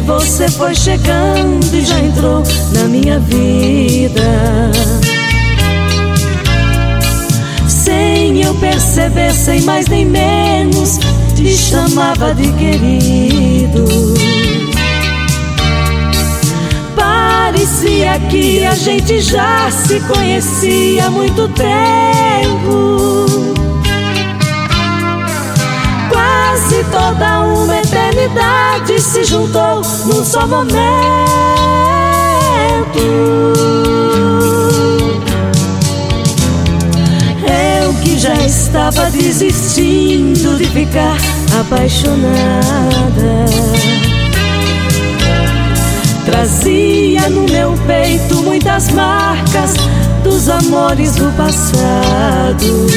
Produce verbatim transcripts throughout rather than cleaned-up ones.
você foi chegando e já entrou na minha vida. Sem eu perceber, sem mais nem menos, te chamava de querido. Parecia que a gente já se conhecia há muito tempo. Quase toda uma eternidade se juntou num só momento. Eu que já estava desistindo de ficar apaixonada, trazia no meu peito muitas marcas dos amores do passado.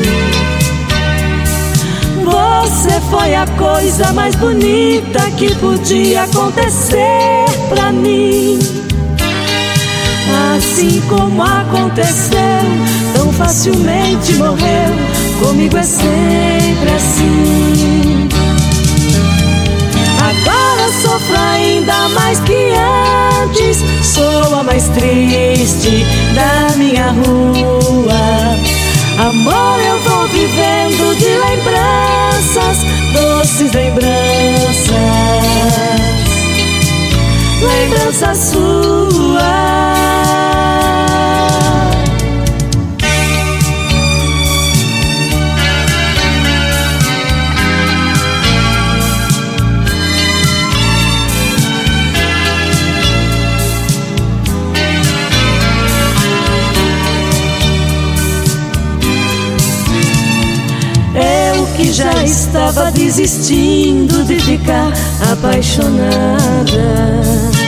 Você foi a coisa mais bonita que podia acontecer pra mim. Assim como aconteceu, tão facilmente morreu, comigo é sempre assim. Agora sofro ainda mais que antes, sou a mais triste da minha rua. Amor, eu vou vivendo de lembranças, doces lembranças, lembranças suas. Que já estava desistindo de ficar apaixonada,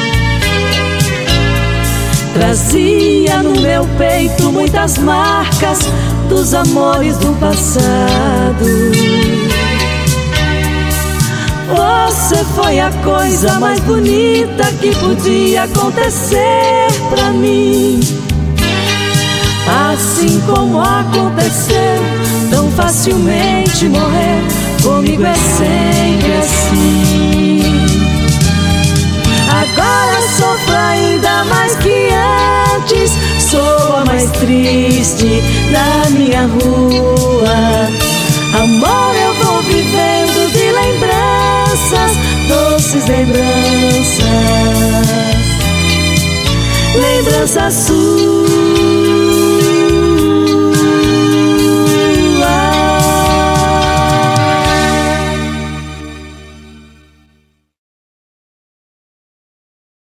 trazia no meu peito muitas marcas dos amores do passado. Você foi a coisa mais bonita que podia acontecer pra mim. Assim como aconteceu, tão facilmente morrer, comigo é sempre assim. Agora sofro ainda mais que antes, sou a mais triste da minha rua. Amor, eu vou vivendo de lembranças, doces lembranças, lembranças suas.